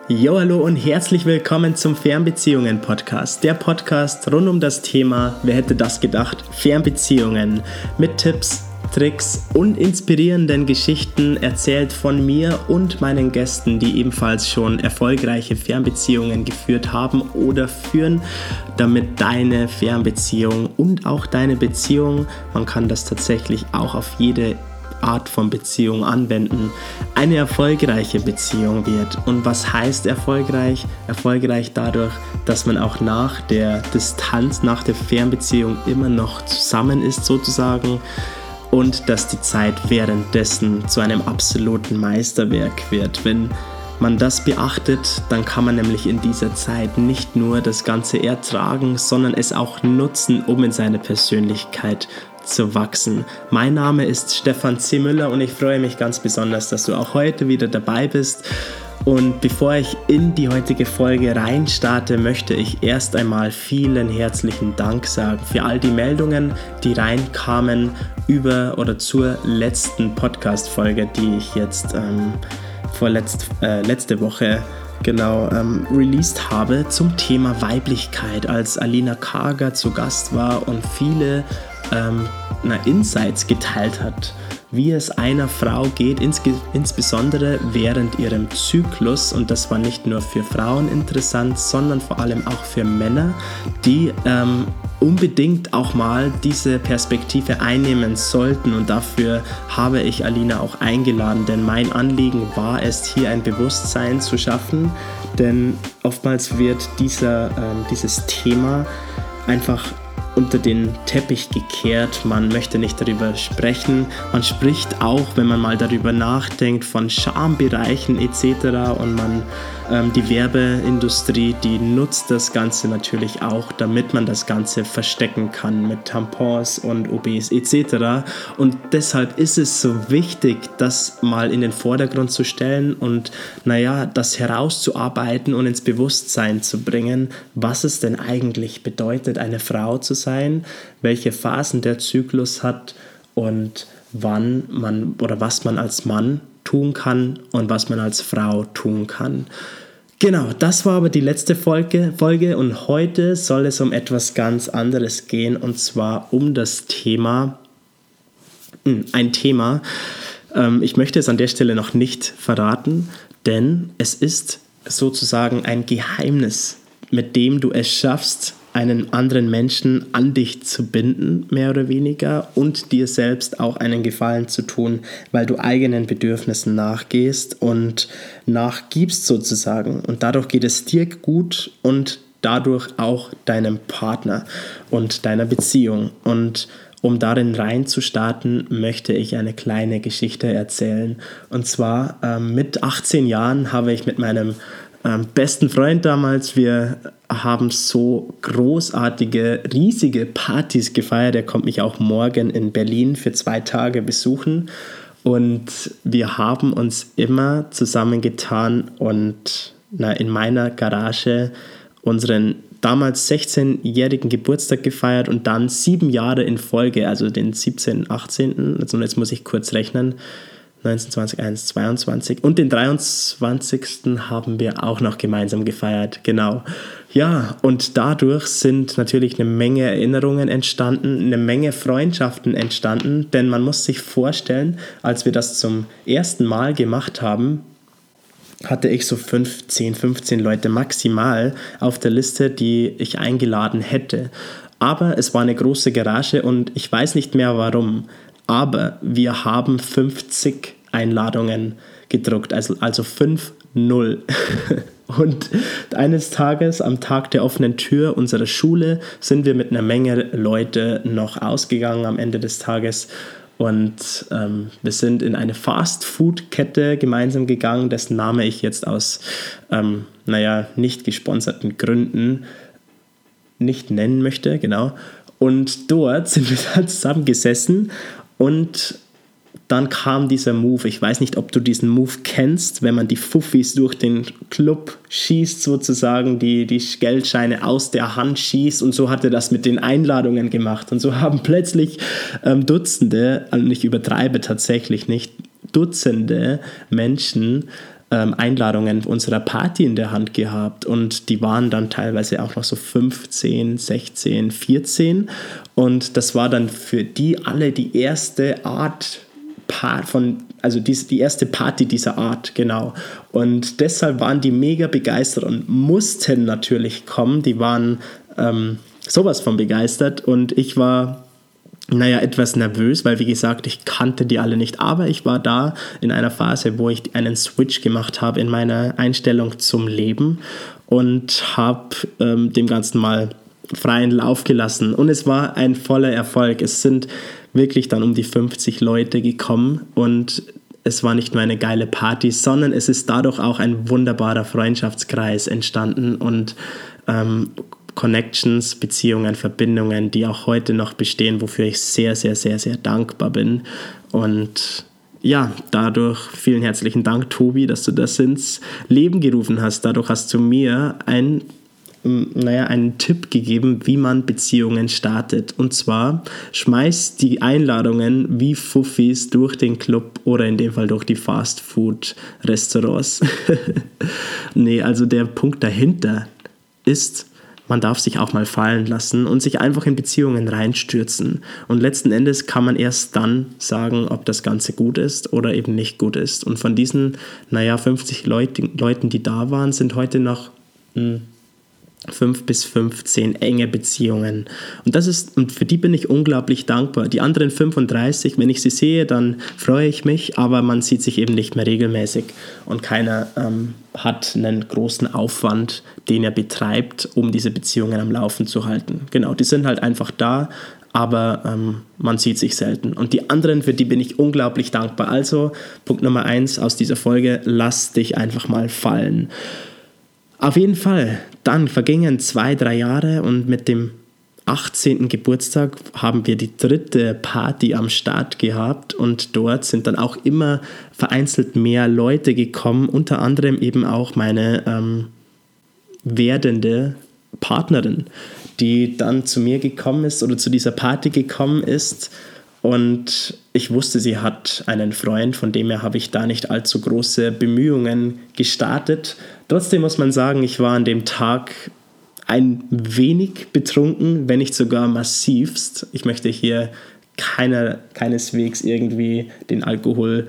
Jo, hallo und herzlich willkommen zum Fernbeziehungen-Podcast. Der Podcast rund um das Thema, wer hätte das gedacht, Fernbeziehungen. Mit Tipps, Tricks und inspirierenden Geschichten erzählt von mir und meinen Gästen, die ebenfalls schon erfolgreiche Fernbeziehungen geführt haben oder führen, damit deine Fernbeziehung und auch deine Beziehung, man kann das tatsächlich auch auf jede Art von Beziehung anwenden, eine erfolgreiche Beziehung wird. Und was heißt erfolgreich? Erfolgreich dadurch, dass man auch nach der Distanz, nach der Fernbeziehung immer noch zusammen ist sozusagen und dass die Zeit währenddessen zu einem absoluten Meisterwerk wird. Wenn man das beachtet, dann kann man nämlich in dieser Zeit nicht nur das Ganze ertragen, sondern es auch nutzen, um in seine Persönlichkeit zu wachsen. Mein Name ist Stefan C. Müller und ich freue mich ganz besonders, dass du auch heute wieder dabei bist. Und bevor ich in die heutige Folge reinstarte, möchte ich erst einmal vielen herzlichen Dank sagen für all die Meldungen, die reinkamen über oder zur letzten Podcast-Folge, die ich jetzt letzte Woche released habe zum Thema Weiblichkeit, als Alina Karger zu Gast war und viele Insights geteilt hat, wie es einer Frau geht, insbesondere während ihrem Zyklus. Und das war nicht nur für Frauen interessant, sondern vor allem auch für Männer, die unbedingt auch mal diese Perspektive einnehmen sollten. Und dafür habe ich Alina auch eingeladen, denn mein Anliegen war es, hier ein Bewusstsein zu schaffen, denn oftmals wird dieses Thema einfach unter den Teppich gekehrt, man möchte nicht darüber sprechen, man spricht auch, wenn man mal darüber nachdenkt, von Schambereichen etc. und die Werbeindustrie, die nutzt das Ganze natürlich auch, damit man das Ganze verstecken kann mit Tampons und OBs etc. Und deshalb ist es so wichtig, das mal in den Vordergrund zu stellen und das herauszuarbeiten und ins Bewusstsein zu bringen, was es denn eigentlich bedeutet, eine Frau zu sein, welche Phasen der Zyklus hat und wann man oder was man als Mann tun kann und was man als Frau tun kann. Genau, das war aber die letzte Folge und heute soll es um etwas ganz anderes gehen und zwar um das Thema, ich möchte es an der Stelle noch nicht verraten, denn es ist sozusagen ein Geheimnis, mit dem du es schaffst, einen anderen Menschen an dich zu binden, mehr oder weniger, und dir selbst auch einen Gefallen zu tun, weil du eigenen Bedürfnissen nachgehst und nachgibst sozusagen. Und dadurch geht es dir gut und dadurch auch deinem Partner und deiner Beziehung. Und um darin reinzustarten, möchte ich eine kleine Geschichte erzählen. Und zwar mit 18 Jahren habe ich mit meinem besten Freund damals, wir haben so großartige, riesige Partys gefeiert. Er kommt mich auch morgen in Berlin für 2 Tage besuchen. Und wir haben uns immer zusammengetan und in meiner Garage unseren damals 16-jährigen Geburtstag gefeiert und dann 7 Jahre in Folge, also den 17., 18., also jetzt muss ich kurz rechnen, 19, 20, 21, 22 und den 23. haben wir auch noch gemeinsam gefeiert, genau. Ja, und dadurch sind natürlich eine Menge Erinnerungen entstanden, eine Menge Freundschaften entstanden, denn man muss sich vorstellen, als wir das zum ersten Mal gemacht haben, hatte ich so 15 Leute maximal auf der Liste, die ich eingeladen hätte. Aber es war eine große Garage und ich weiß nicht mehr warum. Aber wir haben 50 Einladungen gedruckt, also 5-0. Und eines Tages, am Tag der offenen Tür unserer Schule, sind wir mit einer Menge Leute noch ausgegangen am Ende des Tages. Und wir sind in eine Fast-Food-Kette gemeinsam gegangen, dessen Name ich jetzt aus, nicht gesponserten Gründen nicht nennen möchte, genau. Und dort sind wir dann zusammengesessen und dann kam dieser Move. Ich weiß nicht, ob du diesen Move kennst, wenn man die Fuffis durch den Club schießt, sozusagen, die Geldscheine aus der Hand schießt. Und so hat er das mit den Einladungen gemacht. Und so haben plötzlich Dutzende, und ich übertreibe tatsächlich nicht, Dutzende Menschen Einladungen unserer Party in der Hand gehabt und die waren dann teilweise auch noch so 15, 16, 14 und das war dann für die alle die erste Art die erste Party dieser Art, genau. Und deshalb waren die mega begeistert und mussten natürlich kommen. Die waren sowas von begeistert und ich war etwas nervös, weil wie gesagt, ich kannte die alle nicht, aber ich war da in einer Phase, wo ich einen Switch gemacht habe in meiner Einstellung zum Leben und habe dem Ganzen mal freien Lauf gelassen und es war ein voller Erfolg. Es sind wirklich dann um die 50 Leute gekommen und es war nicht nur eine geile Party, sondern es ist dadurch auch ein wunderbarer Freundschaftskreis entstanden und Connections, Beziehungen, Verbindungen, die auch heute noch bestehen, wofür ich sehr, sehr, sehr, sehr dankbar bin. Und ja, dadurch vielen herzlichen Dank, Tobi, dass du das ins Leben gerufen hast. Dadurch hast du mir einen Tipp gegeben, wie man Beziehungen startet. Und zwar schmeiß die Einladungen wie Fuffis durch den Club oder in dem Fall durch die Fast-Food-Restaurants. Nee, also der Punkt dahinter ist, man darf sich auch mal fallen lassen und sich einfach in Beziehungen reinstürzen. Und letzten Endes kann man erst dann sagen, ob das Ganze gut ist oder eben nicht gut ist. Und von diesen, 50 Leuten, die da waren, sind heute noch 5 bis 15 enge Beziehungen. Und für die bin ich unglaublich dankbar. Die anderen 35, wenn ich sie sehe, dann freue ich mich, aber man sieht sich eben nicht mehr regelmäßig und keiner hat einen großen Aufwand, den er betreibt, um diese Beziehungen am Laufen zu halten. Genau, die sind halt einfach da, aber man sieht sich selten. Und die anderen, für die bin ich unglaublich dankbar. Also, Punkt Nummer 1 aus dieser Folge, lass dich einfach mal fallen. Auf jeden Fall, dann vergingen 2-3 Jahre und mit dem 18. Geburtstag haben wir die 3. Party am Start gehabt und dort sind dann auch immer vereinzelt mehr Leute gekommen, unter anderem eben auch meine werdende Partnerin, die dann zu mir gekommen ist oder zu dieser Party gekommen ist. Und ich wusste, sie hat einen Freund, von dem her habe ich da nicht allzu große Bemühungen gestartet. Trotzdem muss man sagen, ich war an dem Tag ein wenig betrunken, wenn nicht sogar massivst. Ich möchte hier keineswegs irgendwie den Alkoholkonsum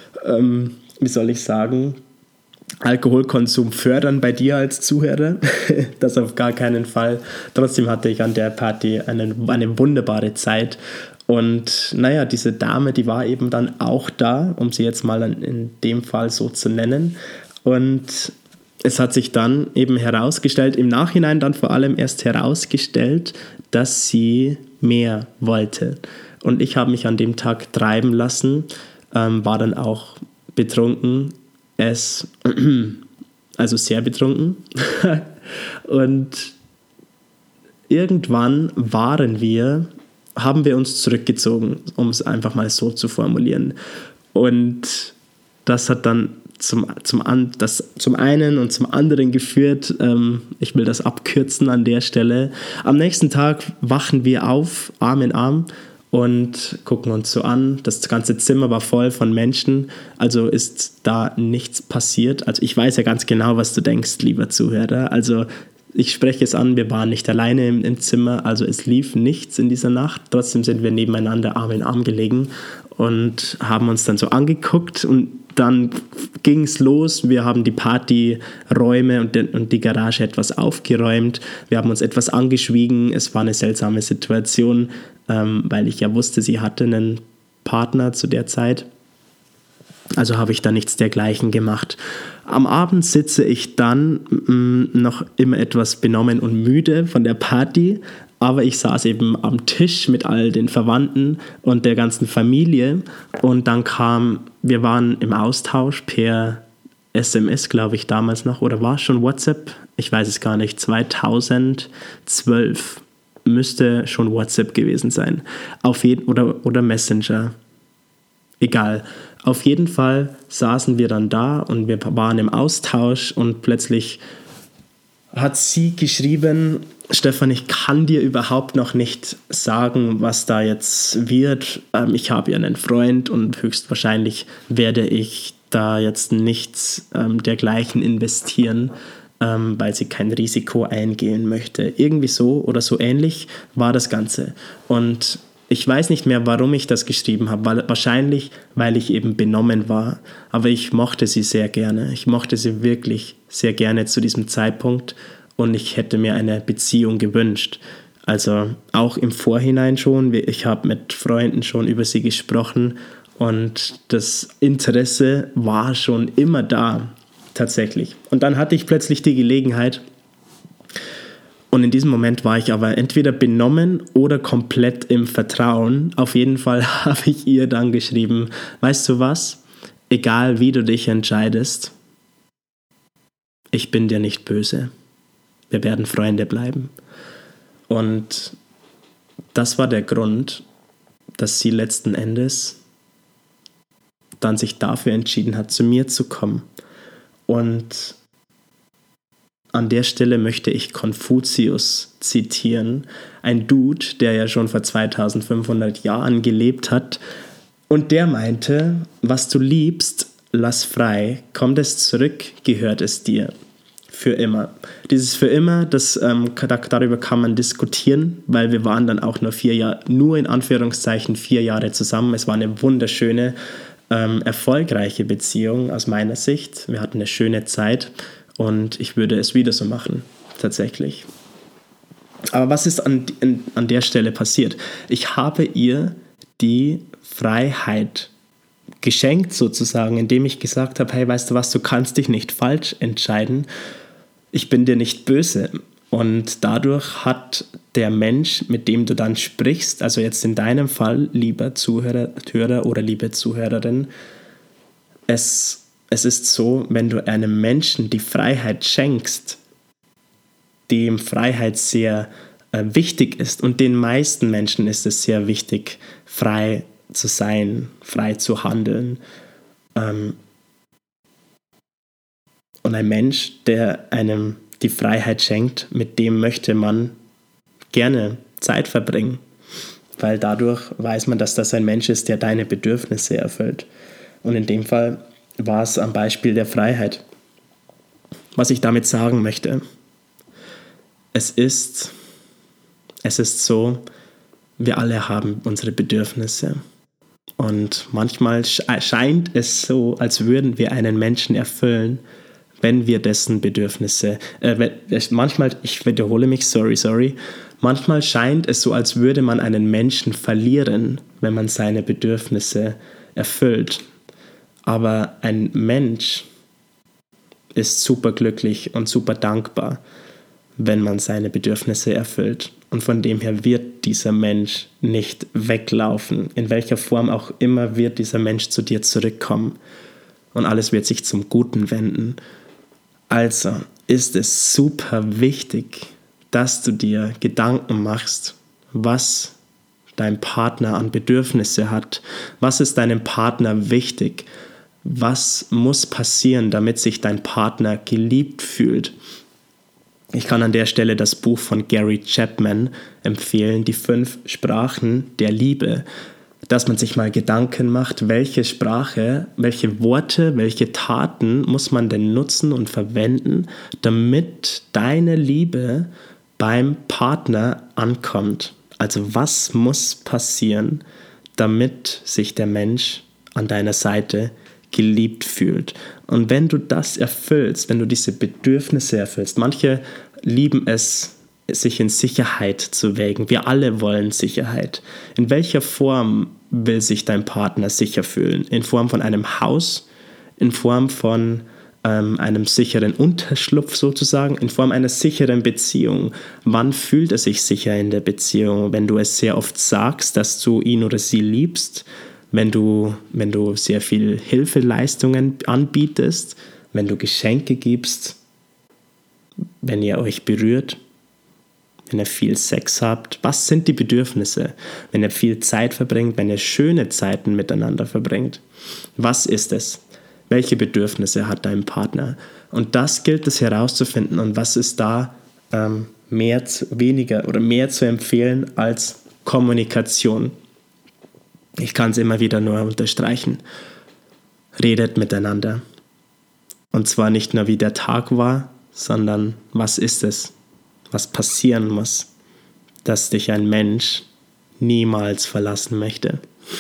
fördern bei dir als Zuhörer. Das auf gar keinen Fall. Trotzdem hatte ich an der Party eine wunderbare Zeit. Und diese Dame, die war eben dann auch da, um sie jetzt mal in dem Fall so zu nennen. Und es hat sich dann eben herausgestellt, im Nachhinein dann vor allem erst herausgestellt, dass sie mehr wollte. Und ich habe mich an dem Tag treiben lassen, war dann auch betrunken, also sehr betrunken. Und irgendwann haben wir uns zurückgezogen, um es einfach mal so zu formulieren. Und das hat dann zum einen und zum anderen geführt, ich will das abkürzen an der Stelle. Am nächsten Tag wachen wir auf, Arm in Arm, und gucken uns so an. Das ganze Zimmer war voll von Menschen, also ist da nichts passiert. Also ich weiß ja ganz genau, was du denkst, lieber Zuhörer. Also ich spreche es an, wir waren nicht alleine im Zimmer, also es lief nichts in dieser Nacht. Trotzdem sind wir nebeneinander Arm in Arm gelegen und haben uns dann so angeguckt und dann ging es los. Wir haben die Partyräume und die Garage etwas aufgeräumt. Wir haben uns etwas angeschwiegen. Es war eine seltsame Situation, weil ich ja wusste, sie hatte einen Partner zu der Zeit. Also habe ich da nichts dergleichen gemacht. Am Abend sitze ich dann noch immer etwas benommen und müde von der Party, aber ich saß eben am Tisch mit all den Verwandten und der ganzen Familie und dann wir waren im Austausch per SMS, glaube ich, damals noch, oder war es schon WhatsApp? Ich weiß es gar nicht, 2012 müsste schon WhatsApp gewesen sein. Oder Messenger. Egal. Auf jeden Fall saßen wir dann da und wir waren im Austausch und plötzlich hat sie geschrieben: Stefan, ich kann dir überhaupt noch nicht sagen, was da jetzt wird. Ich habe ja einen Freund und höchstwahrscheinlich werde ich da jetzt nichts dergleichen investieren, weil sie kein Risiko eingehen möchte. Irgendwie so oder so ähnlich war das Ganze. Und ich weiß nicht mehr, warum ich das geschrieben habe. Wahrscheinlich, weil ich eben benommen war. Aber ich mochte sie sehr gerne. Ich mochte sie wirklich sehr gerne zu diesem Zeitpunkt. Und ich hätte mir eine Beziehung gewünscht. Also auch im Vorhinein schon. Ich habe mit Freunden schon über sie gesprochen. Und das Interesse war schon immer da, tatsächlich. Und dann hatte ich plötzlich die Gelegenheit. Und in diesem Moment war ich aber entweder benommen oder komplett im Vertrauen. Auf jeden Fall habe ich ihr dann geschrieben, weißt du was, egal wie du dich entscheidest, ich bin dir nicht böse. Wir werden Freunde bleiben. Und das war der Grund, dass sie letzten Endes dann sich dafür entschieden hat, zu mir zu kommen. Und an der Stelle möchte ich Konfuzius zitieren, ein Dude, der ja schon vor 2500 Jahren gelebt hat. Und der meinte, was du liebst, lass frei, kommt es zurück, gehört es dir. Für immer. Dieses für immer, darüber kann man diskutieren, weil wir waren dann auch nur in Anführungszeichen 4 Jahre zusammen. Es war eine wunderschöne, erfolgreiche Beziehung aus meiner Sicht. Wir hatten eine schöne Zeit. Und ich würde es wieder so machen, tatsächlich. Aber was ist an der Stelle passiert? Ich habe ihr die Freiheit geschenkt, sozusagen, indem ich gesagt habe, hey, weißt du was, du kannst dich nicht falsch entscheiden. Ich bin dir nicht böse. Und dadurch hat der Mensch, mit dem du dann sprichst, also jetzt in deinem Fall, lieber Zuhörer oder liebe Zuhörerin, es ist so, wenn du einem Menschen die Freiheit schenkst, dem Freiheit sehr wichtig ist, und den meisten Menschen ist es sehr wichtig, frei zu sein, frei zu handeln. Und ein Mensch, der einem die Freiheit schenkt, mit dem möchte man gerne Zeit verbringen, weil dadurch weiß man, dass das ein Mensch ist, der deine Bedürfnisse erfüllt. Und in dem Fall war es am Beispiel der Freiheit. Was ich damit sagen möchte, es ist so, wir alle haben unsere Bedürfnisse. Und manchmal scheint es so, als würden wir einen Menschen erfüllen, wenn wir dessen Bedürfnisse, manchmal, ich wiederhole mich, sorry, manchmal scheint es so, als würde man einen Menschen verlieren, wenn man seine Bedürfnisse erfüllt. Aber ein Mensch ist super glücklich und super dankbar, wenn man seine Bedürfnisse erfüllt. Und von dem her wird dieser Mensch nicht weglaufen. In welcher Form auch immer wird dieser Mensch zu dir zurückkommen. Und alles wird sich zum Guten wenden. Also ist es super wichtig, dass du dir Gedanken machst, was dein Partner an Bedürfnisse hat. Was ist deinem Partner wichtig? Was muss passieren, damit sich dein Partner geliebt fühlt? Ich kann an der Stelle das Buch von Gary Chapman empfehlen, die 5 Sprachen der Liebe, dass man sich mal Gedanken macht, welche Sprache, welche Worte, welche Taten muss man denn nutzen und verwenden, damit deine Liebe beim Partner ankommt. Also was muss passieren, damit sich der Mensch an deiner Seite geliebt fühlt. Und wenn du das erfüllst, wenn du diese Bedürfnisse erfüllst, manche lieben es, sich in Sicherheit zu wägen. Wir alle wollen Sicherheit. In welcher Form will sich dein Partner sicher fühlen? In Form von einem Haus, in Form von einem sicheren Unterschlupf sozusagen, in Form einer sicheren Beziehung. Wann fühlt er sich sicher in der Beziehung? Wenn du es sehr oft sagst, dass du ihn oder sie liebst, wenn du sehr viel Hilfeleistungen anbietest, wenn du Geschenke gibst, wenn ihr euch berührt, wenn ihr viel Sex habt. Was sind die Bedürfnisse? Wenn ihr viel Zeit verbringt, wenn ihr schöne Zeiten miteinander verbringt. Was ist es? Welche Bedürfnisse hat dein Partner? Und das gilt es herauszufinden. Und was ist da mehr zu empfehlen als Kommunikation? Ich kann es immer wieder nur unterstreichen. redet miteinander. Und zwar nicht nur, wie der Tag war, sondern was ist es, was passieren muss, dass dich ein Mensch niemals verlassen möchte.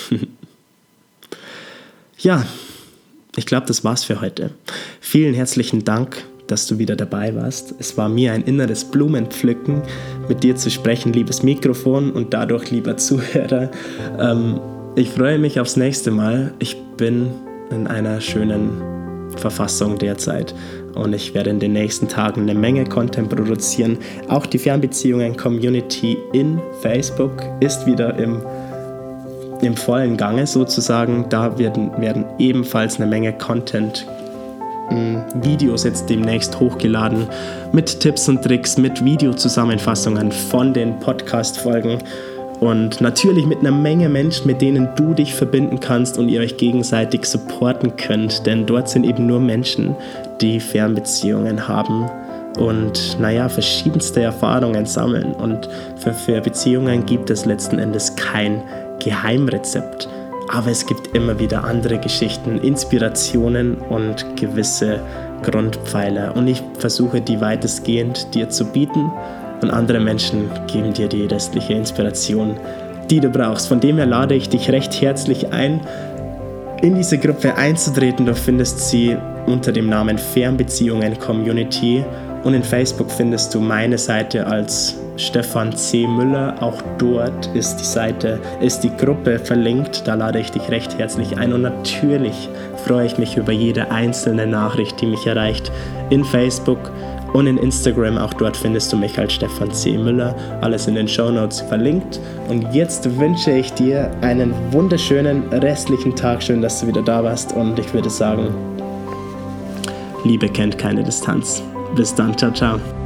Ja, ich glaube, das war's für heute. Vielen herzlichen Dank, dass du wieder dabei warst. Es war mir ein inneres Blumenpflücken, mit dir zu sprechen, liebes Mikrofon und dadurch, lieber Zuhörer. Ich freue mich aufs nächste Mal. Ich bin in einer schönen Verfassung derzeit und ich werde in den nächsten Tagen eine Menge Content produzieren. Auch die Fernbeziehungen-Community in Facebook ist wieder im vollen Gange sozusagen. Da werden ebenfalls eine Menge Content Videos jetzt demnächst hochgeladen mit Tipps und Tricks, mit Videozusammenfassungen von den Podcast-Folgen und natürlich mit einer Menge Menschen, mit denen du dich verbinden kannst und ihr euch gegenseitig supporten könnt, denn dort sind eben nur Menschen, die Fernbeziehungen haben und verschiedenste Erfahrungen sammeln und für Beziehungen gibt es letzten Endes kein Geheimrezept. Aber es gibt immer wieder andere Geschichten, Inspirationen und gewisse Grundpfeiler. Und ich versuche, die weitestgehend dir zu bieten. Und andere Menschen geben dir die restliche Inspiration, die du brauchst. Von dem her lade ich dich recht herzlich ein, in diese Gruppe einzutreten. Du findest sie unter dem Namen Fernbeziehungen Community. Und in Facebook findest du meine Seite als Stefan C. Müller. Auch dort ist die Gruppe verlinkt. Da lade ich dich recht herzlich ein. Und natürlich freue ich mich über jede einzelne Nachricht, die mich erreicht in Facebook und in Instagram. Auch dort findest du mich als Stefan C. Müller. Alles in den Shownotes verlinkt. Und jetzt wünsche ich dir einen wunderschönen restlichen Tag. Schön, dass du wieder da warst. Und ich würde sagen, Liebe kennt keine Distanz. Bis dann, ciao, ciao.